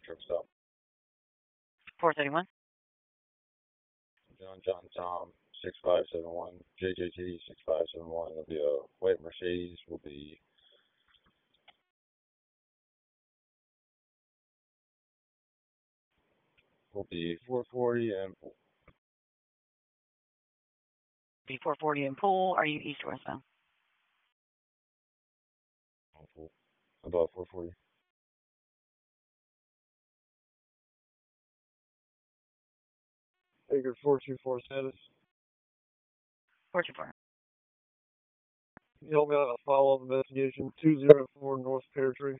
Truck stop. 431. John Tom 6571. JJT 6571. It'll be a white Mercedes. Will be 440 and B440 in Pool. Are you east or westbound? about 440. Acre 424 status. 424. Can you help me out on a follow-up investigation 204 North Pear Tree?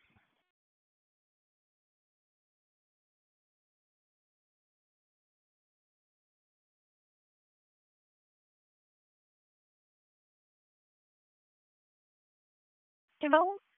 Timbo?